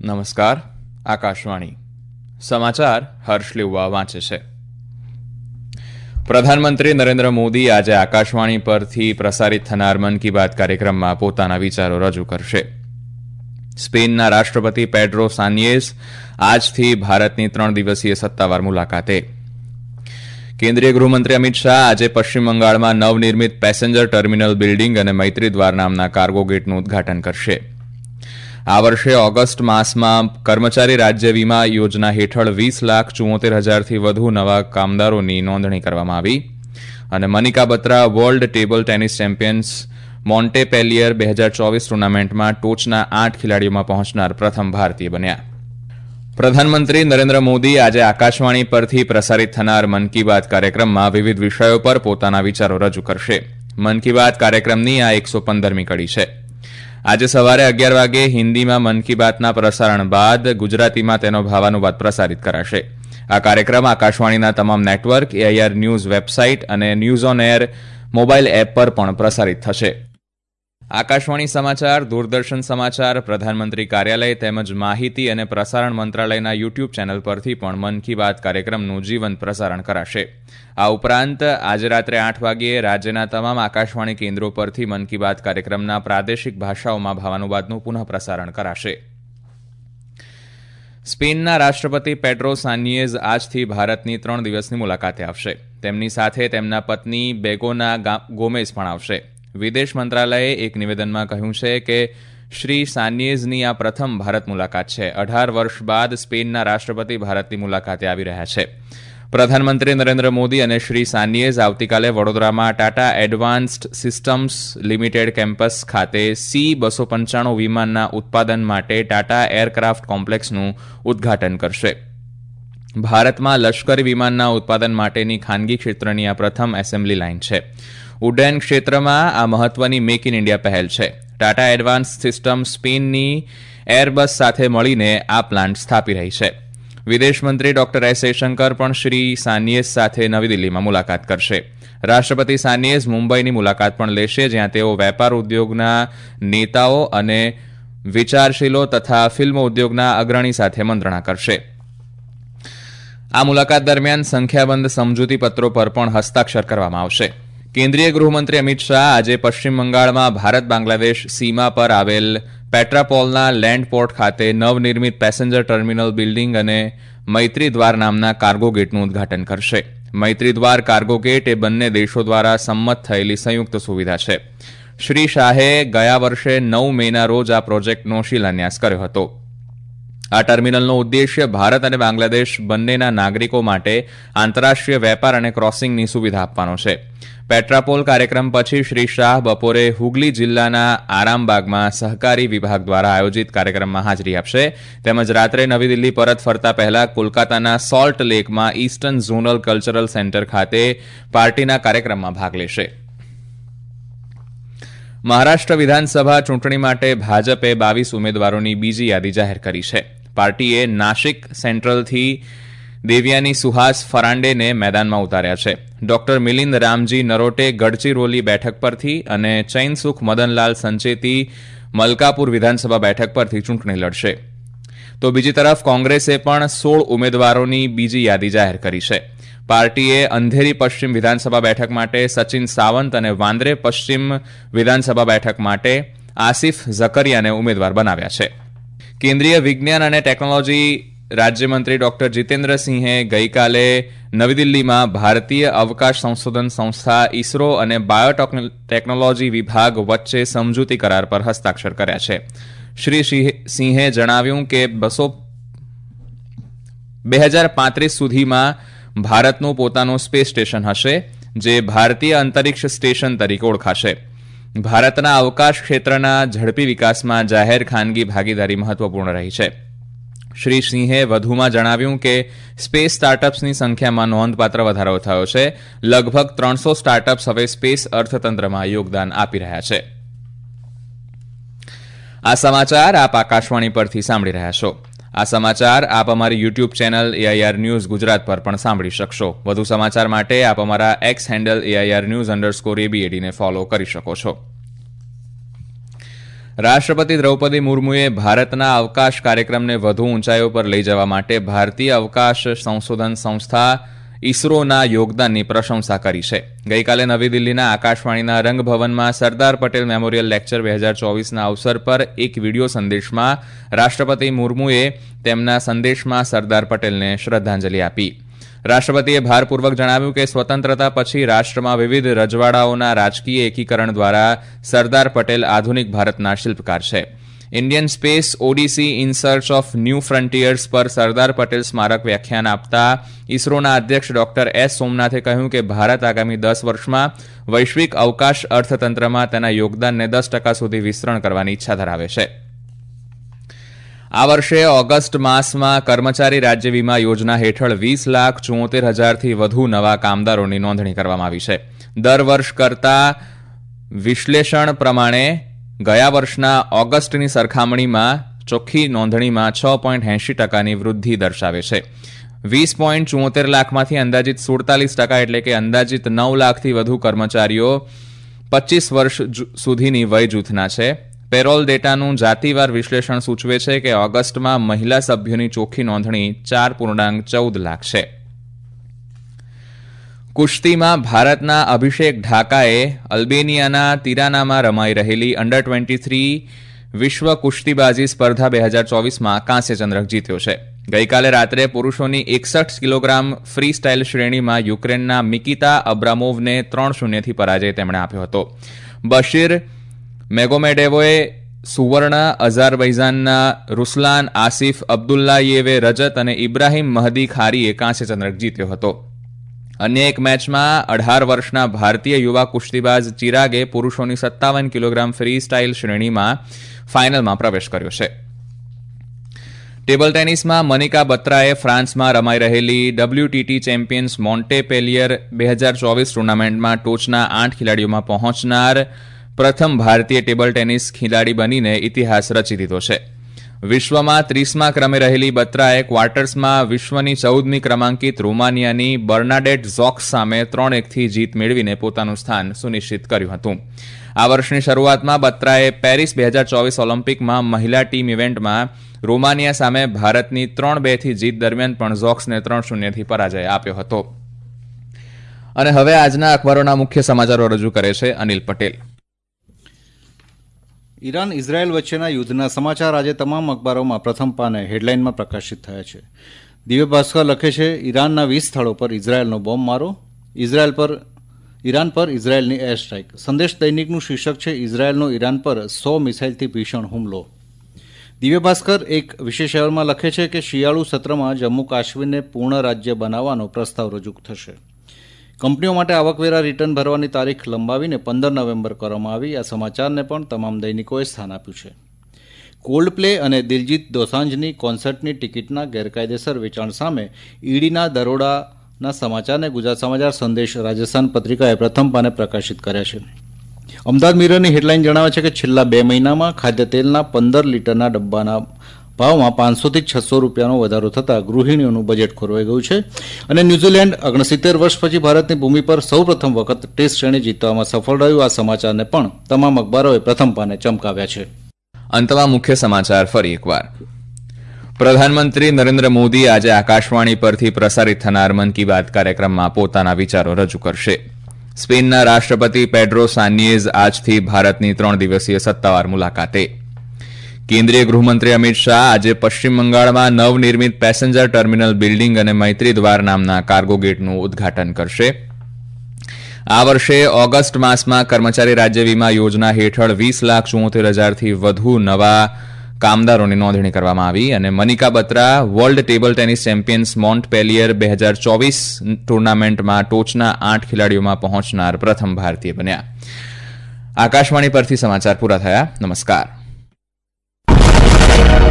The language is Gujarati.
નમસ્કાર. આકાશવાણી સમાચાર હર્ષ લેવા વાંચે છે. પ્રધાનમંત્રી નરેન્દ્ર મોદી આજે આકાશવાણી પરથી પ્રસારિત થનાર મન કી બાત કાર્યક્રમમાં પોતાના વિચારો રજૂ કરશે. સ્પેનના રાષ્ટ્રપતિ પેડ્રો સાન્ચેઝ આજથી ભારતની 3 દિવસીય સત્તાવાર મુલાકાતે. કેન્દ્રીય ગૃહમંત્રી અમિત શાહ આજે પશ્ચિમ બંગાળમાં નવનિર્મિત પેસેન્જર ટર્મિનલ બિલ્ડિંગ અને મૈત્રી દ્વાર નામના કાર્ગો ગેટનું ઉદઘાટન કરશે. આ વર્ષે ઓગસ્ટ માસમાં કર્મચારી રાજ્ય વીમા યોજના હેઠળ 20,74,000થી વધુ નવા કામદારોની નોંધણી કરવામાં આવી. અને Manika Batra world table tennis champions Montpellier 2024 ટુર્નામેન્ટમાં ટોચના 8 ખેલાડીઓમાં પહોંચનાર પ્રથમ ભારતીય બન્યા. પ્રધાનમંત્રી નરેન્દ્ર મોદી આજે આકાશવાણી પરથી પ્રસારિત થનાર મન કી બાત કાર્યક્રમમાં વિવિધ વિષયો પર પોતાના વિચારો રજૂ કરશે. મન કી બાત કાર્યક્રમની આ 115મી કડી છે. આજે સવારે 11 વાગે હિન્દીમાં મન કી બાતના પ્રસારણ બાદ ગુજરાતીમાં તેનો ભાવાનુવાદ પ્રસારિત કરાશે. આ કાર્યક્રમ આકાશવાણીના તમામ નેટવર્ક, એઆઈઆર ન્યૂઝ વેબસાઇટ અને news on air mobile app પર પણ પ્રસારિત થશે. આકાશવાણી સમાચાર, દૂરદર્શન સમાચાર, પ્રધાનમંત્રી કાર્યાલય તેમજ માહિતી અને પ્રસારણ મંત્રાલયના યુટ્યુબ ચેનલ પરથી પણ મન કી બાત કાર્યક્રમનું જીવંત પ્રસારણ કરાશે. આ ઉપરાંત આજે રાત્રે 8 વાગ્યે રાજ્યના તમામ આકાશવાણી કેન્દ્રો પરથી મન કી બાત કાર્યક્રમના પ્રાદેશિક ભાષાઓમાં ભાવાનુવાદનું પુનઃ પ્રસારણ કરાશે. સ્પેનના રાષ્ટ્રપતિ પેડ્રો સાન્ચેઝ આજથી ભારતની 3 દિવસની મુલાકાતે આવશે. તેમની સાથે તેમના પત્ની બેગોના ગોમેઝ પણ આવશે. વિદેશ મંત્રાલયે એક નિવેદનમાં કહ્યું છે કે શ્રી સાન્ચેઝની આ પ્રથમ ભારત મુલાકાત છે. 18 વર્ષ બાદ સ્પેનના રાષ્ટ્રપતિ ભારતની મુલાકાતે આવી રહ્યા છે. પ્રધાનમંત્રી નરેન્દ્ર મોદી અને શ્રી સાન્ચેઝ આવતીકાલે વડોદરામાં Tata advanced systems limited campus ખાતે C-295 વિમાનના ઉત્પાદન માટે ટાટા એરક્રાફ્ટ કોમ્પ્લેક્સનું ઉદઘાટન કરશે. ભારતમાં લશ્કરી વિમાનના ઉત્પાદન માટેની ખાનગી ક્ષેત્રની આ પ્રથમ એસેમ્બલી લાઇન છે. ઉડ્ડયન ક્ષેત્રમાં આ મહત્વની મેક ઇન ઇન્ડિયા પહેલ છે. ટાટા એડવાન્સ સિસ્ટમ સ્પેનની એરબસ સાથે મળીને આ પ્લાન્ટ સ્થાપી રહી છે. વિદેશ મંત્રી ડોક્ટર એસ જયશંકર પણ શ્રી સાન્ચેઝ સાથે નવી દિલ્હીમાં મુલાકાત કરશે. રાષ્ટ્રપતિ સાન્ચેઝ મુંબઈની મુલાકાત પણ લેશે, જ્યાં તેઓ વેપાર ઉદ્યોગના નેતાઓ અને વિચારશીલો તથા ફિલ્મ ઉદ્યોગના અગ્રણી સાથે મંત્રણા કરશે. આ મુલાકાત દરમિયાન સંખ્યાબંધ સમજૂતી પત્રો પર પણ હસ્તાક્ષર કરવામાં આવશે. કેન્દ્રીય ગૃહમંત્રી અમિત શાહ આજે પશ્ચિમ બંગાળમાં ભારત બાંગ્લાદેશ સીમા પર આવેલ પેટ્રાપોલના લેન્ડ પોર્ટ ખાતે નવનિર્મિત પેસેન્જર ટર્મિનલ બિલ્ડિંગ અને મૈત્રી દ્વાર નામના કાર્ગો ગેટનું ઉદઘાટન કરશે. મૈત્રી દ્વાર કાર્ગો ગેટ એ બંને દેશો દ્વારા સંમત થયેલી સંયુક્ત સુવિધા છે. શ્રી શાહે ગયા વર્ષે 9 મેના રોજ આ પ્રોજેક્ટનો શિલાન્યાસ કર્યો હતો. આ ટર્મિનલનો ઉદ્દેશ્ય ભારત અને બાંગ્લાદેશ બંનેના નાગરિકો માટે આંતરરાષ્ટ્રીય વેપાર અને ક્રોસિંગની સુવિધા આપવાનો છે. પેટ્રાપોલ કાર્યક્રમ પછી શ્રી શાહ બપોરે હુગલી જિલ્લાના આરામબાગમાં સહકારી વિભાગ દ્વારા આયોજિત કાર્યક્રમમાં હાજરી આપશે. તેમજ રાત્રે નવી દિલ્હી પરત ફરતા પહેલા કોલકાતાના સોલ્ટ લેકમાં ઈસ્ટર્ન ઝોનલ કલ્ચરલ સેન્ટર ખાતે પાર્ટીના કાર્યક્રમમાં ભાગ લેશે. મહારાષ્ટ્ર વિધાનસભા ચૂંટણી માટે ભાજપે 22 ઉમેદવારોની બીજી યાદી જાહેર કરી છે. પાર્ટીએ નાશિક સેન્ટ્રલથી દેવ્યાની સુહાસ ફરાંડેને મેદાનમાં ઉતાર્યા છે. ડોક્ટર મિલિંદ રામજી નરોટે ગડચીરોલી બેઠક પરથી અને ચૈનસુખ મદનલાલ સંચેતી મલકાપુર વિધાનસભા બેઠક પરથી ચૂંટણી લડશે. તો બીજી તરફ કોંગ્રેસે પણ 16 ઉમેદવારોની બીજી યાદી જાહેર કરી છે. પાર્ટીએ અંધેરી પશ્ચિમ વિધાનસભા બેઠક માટે સચિન સાવંત અને વાંદરે પશ્ચિમ વિધાનસભા બેઠક માટે આસિફ ઝકરિયાને ઉમેદવાર બનાવ્યા છે. કેન્દ્રીય વિજ્ઞાન અને ટેકનોલોજી રાજ્યમંત્રી ડોક્ટર જીતેન્દ્રસિંહે ગઈકાલે નવી દિલ્હીમાં ભારતીય અવકાશ સંશોધન સંસ્થા ઇસરો અને બાયોટેકનોલોજી વિભાગ વચ્ચે સમજૂતી કરાર પર હસ્તાક્ષર કર્યા છે. શ્રી સિંહે જણાવ્યું કે 2035 સુધીમાં ભારતનું પોતાનું સ્પેસ સ્ટેશન હશે, જે ભારતીય અંતરિક્ષ સ્ટેશન તરીકે ઓળખાશે. ભારતના અવકાશ ક્ષેત્રના ઝડપી વિકાસમાં જાહેર ખાનગી ભાગીદારી મહત્વપૂર્ણ રહી છે. શ્રી સિંહે વધુમાં જણાવ્યું કે સ્પેસ સ્ટાર્ટઅપ્સની સંખ્યામાં નોંધપાત્ર વધારો થયો છે. લગભગ 300 સ્ટાર્ટઅપ્સ હવે સ્પેસ અર્થતંત્રમાં યોગદાન આપી રહ્યા છે. આ સમાચાર આપ આકાશવાણી પરથી સાંભળી રહ્યા છો. આ સમાચાર આપ અમારી YouTube channel AIR news Gujarat પર પણ સાંભળી શકશો. વધુ સમાચાર માટે આપ અમારા એક્સ હેન્ડલ AIR News_ABAD ને ફોલો કરી શકો છો. રાષ્ટ્રપતિ દ્રૌપદી મુર્મુએ ભારતના અવકાશ કાર્યક્રમને વધુ ઊંચાઈઓ પર લઈ જવા માટે ભારતીય અવકાશ સંશોધન સંસ્થા ઇસરોના યોગદાનની પ્રશંસા કરી છે. ગઈકાલે નવી દિલ્હીના આકાશવાણીના રંગભવનમાં સરદાર પટેલ મેમોરિયલ લેક્ચર 2024ના અવસર પર એક વિડીયો સંદેશમાં રાષ્ટ્રપતિ મુર્મુએ તેમના સંદેશમાં સરદાર પટેલને શ્રદ્ધાંજલિ આપી. રાષ્ટ્રપતિએ ભારપૂર્વક જણાવ્યું કે સ્વતંત્રતા પછી રાષ્ટ્રમાં વિવિધ રજવાડાઓના રાજકીય એકીકરણ દ્વારા સરદાર પટેલ આધુનિક ભારતના શિલ્પકાર છે. Indian space odyssey in search of new frontiers પર સરદાર પટેલ સ્મારક વ્યાખ્યાન આપતા ઇસરોના અધ્યક્ષ ડોક્ટર એસ સોમનાથે કહ્યું કે ભારત આગામી 10 વર્ષમાં વૈશ્વિક અવકાશ અર્થતંત્રમાં તેના યોગદાનને 10% સુધી વિસ્તરણ કરવાની ઈચ્છા ધરાવે છે. આ વર્ષે ઓગસ્ટ માસમાં કર્મચારી રાજ્ય વીમા યોજના હેઠળ 20,74,000થી વધુ નવા કામદારોની નોંધણી કરવામાં આવી છે. દર વર્ષ કરતા વિશ્લેષણ પ્રમાણે ગયા વર્ષના ઓગસ્ટની સરખામણીમાં ચોખ્ખી નોંધણીમાં 6.80%ની વૃદ્ધિ દર્શાવે છે. 20.74 લાખમાંથી અંદાજિત 47% એટલે કે અંદાજિત 9 લાખથી વધુ કર્મચારીઓ 25 વર્ષ સુધીની વય જૂથના છે. પેરોલ ડેટાનું જાતિવાર વિશ્લેષણ સૂચવે છે કે ઓગસ્ટમાં મહિલા સભ્યોની ચોખ્ખી નોંધણી 4.14 લાખ છે. કુશ્તીમાં ભારતના અભિષેક ઢાકાએ અલ્બેનિયાના તિરાનામાં રમાઈ રહેલી અંડર 23 વિશ્વ કુશ્તીબાજી સ્પર્ધા 2024માં કાંસ્ય ચંદ્રક જીત્યો છે. ગઈકાલે રાત્રે પુરુષોની 61 કિલોગ્રામ ફ્રી સ્ટાઇલ શ્રેણીમાં યુક્રેનના મિકિતા અબ્રામોવને 3-0થી પરાજય તેમણે આપ્યો હતો. બશીર મેગોમેડેવોએ સુવર્ણ, અઝરબૈજાનના રૂસલાન આસિફ અબ્દુલ્લાયેવે રજત અને ઇબ્રાહિમ મહદી ખારીએ કાંસ્ય ચંદ્રક જીત્યો હતો. અન્ય એક મેચમાં 18 વર્ષના ભારતીય યુવા કુસ્તીબાજ ચિરાગે પુરુષોની 57 કિલોગ્રામ ફ્રી સ્ટાઇલ શ્રેણીમાં ફાઇનલમાં પ્રવેશ કર્યો છે. ટેબલ ટેનિસમાં મનિકા બત્રાએ ફ્રાન્સમાં રમાઈ રહેલી WTT ચેમ્પિયન્સ મોન્ટેપેલિયર 2024 ટુર્નામેન્ટમાં ટોચના 8 ખેલાડીઓમાં પહોંચનાર પ્રથમ ભારતીય ટેબલ ટેનિસ ખેલાડી બનીને ઇતિહાસ રચી દીધો છે. વિશ્વમાં 30મા ક્રમે રહેલી બત્રાએ ક્વાર્ટર્સમાં વિશ્વની 14મી ક્રમાંકિત રોમાનિયાની બર્નાડેટ ઝોક્સ સામે 3-1થી જીત મેળવીને પોતાનું સ્થાન સુનિશ્ચિત કર્યું હતું. આ વર્ષની શરૂઆતમાં બત્રાએ પેરિસ 2024 ઓલિમ્પિકમાં મહિલા ટીમ ઇવેન્ટમાં રોમાનિયા સામે ભારતની 3-2થી જીત દરમિયાન પણ ઝોક્સને 3-0થી પરાજય આપ્યો હતો. અને હવે આજના અખબારોના મુખ્ય સમાચારો રજૂ કરે છે અનિલ પટેલ. ઈરાન ઇઝરાયલ વચ્ચેના યુદ્ધના સમાચાર આજે તમામ અખબારોમાં પ્રથમ પાને હેડલાઇનમાં પ્રકાશિત થયા છે. દિવ્ય ભાસ્કર લખે છે, ઈરાનના 20 સ્થળો પર ઇઝરાયલનો બોમ્બમારો, ઈરાન પર ઇઝરાયલની એર સ્ટ્રાઇક. સંદેશ દૈનિકનું શીર્ષક છે, ઇઝરાયલનો ઈરાન પર 100 મિસાઇલથી ભીષણ હુમલો. દિવ્ય ભાસ્કર એક વિશેષ અહેવાલમાં લખે છે કે શિયાળુ સત્રમાં જમ્મુ કાશ્મીરને પૂર્ણ રાજ્ય બનાવવાનો પ્રસ્તાવ રજૂ થશે. કંપનીઓ માટે આવકવેરા રિટર્ન ભરવાની તારીખ લંબાવીને 15 નવેમ્બર કરવામાં આવી. આ સમાચારને પણ તમામ દૈનિકોએ સ્થાન આપ્યું છે. કોલ્ડ પ્લે અને દિલજીત દોસાંજની કોન્સર્ટની ટિકિટના ગેરકાયદેસર વેચાણ સામે ઈડીના દરોડાના સમાચારને ગુજરાત સમાચાર સંદેશ રાજસ્થાન પત્રિકાએ પ્રથમ પાને પ્રકાશિત કર્યા છે. અમદાવાદ મિરરની હેડલાઇન જણાવે છે કે છેલ્લા 2 મહિનામાં ખાદ્ય તેલના 15 લીટરના ડબ્બાના ભાવમાં 500થી 600 રૂપિયાનો વધારો થતાં ગૃહિણીઓનું બજેટ ખોરવાઈ ગયું છે. અને ન્યૂઝીલેન્ડ 69 વર્ષ પછી ભારતની ભૂમિ પર સૌપ્રથમ વખત ટેસ્ટ શ્રેણી જીતવામાં સફળ રહ્યું. આ સમાચારને પણ તમામ અખબારોએ પ્રથમ પાને ચમકાવ્યા છે. અંતમાં મુખ્ય સમાચાર ફરી એકવાર. પ્રધાનમંત્રી નરેન્દ્ર મોદી આજે આકાશવાણી પરથી પ્રસારિત થનાર મન કી બાત કાર્યક્રમમાં પોતાના વિચારો રજૂ કરશે. સ્પેનના રાષ્ટ્રપતિ પેડ્રો સાન્ચેઝ આજથી ભારતની 3 દિવસીય સત્તાવાર મુલાકાતે. કેન્દ્રીય ગૃહમંત્રી અમિત શાહ આજે પશ્ચિમ બંગાળમાં નવનિર્મિત પેસેન્જર ટર્મિનલ બિલ્ડિંગ અને મૈત્રી દ્વાર નામના કાર્ગો ગેટનું ઉદ્ઘાટન કરશે. આ વર્ષે ઓગસ્ટ માસમાં કર્મચારી રાજ્ય વીમા યોજના હેઠળ 20,74,000થી વધુ નવા કામદારોની નોંધણી કરવામાં આવી. અને Manika Batra world table tennis champions Montpellier 2024 ટુર્નામેન્ટમાં ટોચના 8 ખેલાડીઓમાં પહોંચનાર પ્રથમ ભારતીય બન્યા. આકાશવાણી પરથી સમાચાર પૂરા થયા. નમસ્કાર.